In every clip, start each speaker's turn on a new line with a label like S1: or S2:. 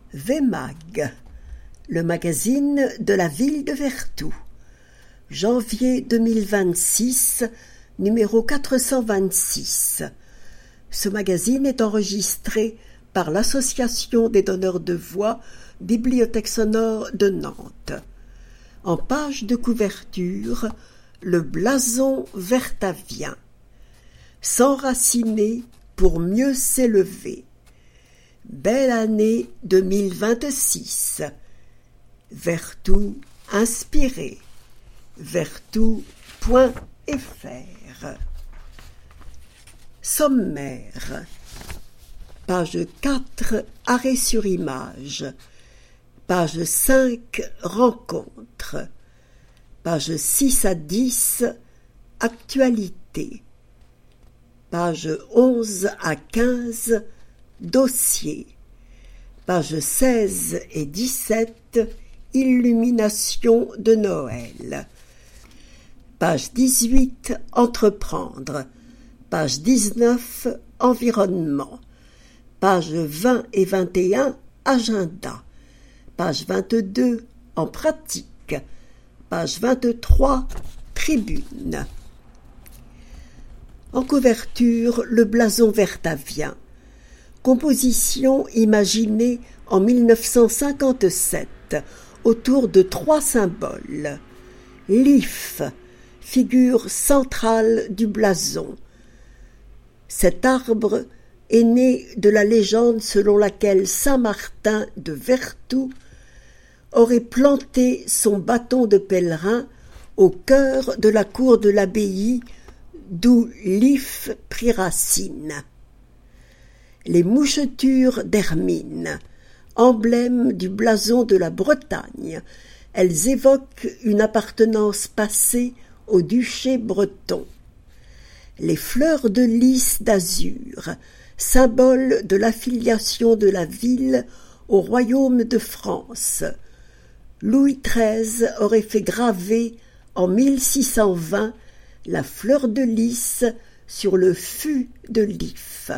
S1: VMag, le magazine de la ville de Vertou. Janvier 2026, numéro 426. Ce magazine est enregistré par l'Association des donneurs de voix Bibliothèque sonore de Nantes. En page de couverture, le blason vertavien. S'enraciner pour mieux s'élever. Belle année 2026. Vertou inspiré. Vertou.fr. Sommaire. Page 4, arrêt sur image. Page 5, rencontre. Page 6 à 10, actualité. Page 11 à 15, dossier. Page 16 et 17, illumination de Noël. Page 18, entreprendre. Page 19, environnement. Page 20 et 21, agenda. Page 22, en pratique. Page 23, tribune. En couverture, le blason vertavien. Composition imaginée en 1957 autour de 3 symboles. L'if, figure centrale du blason. Cet arbre est né de la légende selon laquelle Saint Martin de Vertou aurait planté son bâton de pèlerin au cœur de la cour de l'abbaye d'où l'if prit racine. Les mouchetures d'hermine, emblème du blason de la Bretagne, elles évoquent une appartenance passée au duché breton. Les fleurs de lys d'azur, symbole de l'affiliation de la ville au royaume de France. Louis XIII aurait fait graver en 1620 la fleur de lys sur le fût de l'if.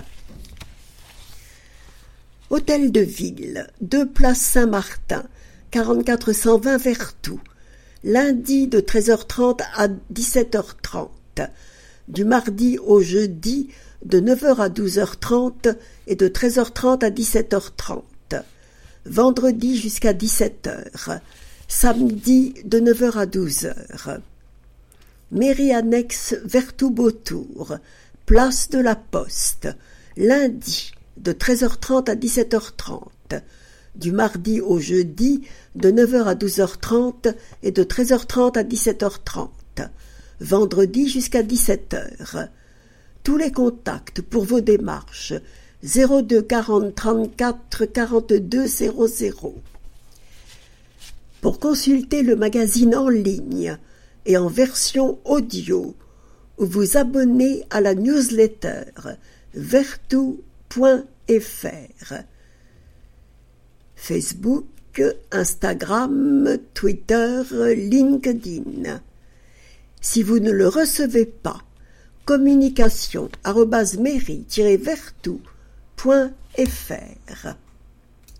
S1: Hôtel de ville, 2 place Saint-Martin, 4420 Vertou, lundi de 13h30 à 17h30, du mardi au jeudi de 9h à 12h30 et de 13h30 à 17h30, vendredi jusqu'à 17h, samedi de 9h à 12h. Mairie annexe Vertou-Beautour, place de la Poste, lundi de 13h30 à 17h30, du mardi au jeudi de 9h à 12h30 et de 13h30 à 17h30, vendredi jusqu'à 17h. Tous les contacts pour vos démarches 02 40 34 42 00. Pour consulter le magazine en ligne et en version audio, ou vous abonner à la newsletter vertou.fr. Facebook, Instagram, Twitter, LinkedIn. Si vous ne le recevez pas, communication@mairie-vertou.fr.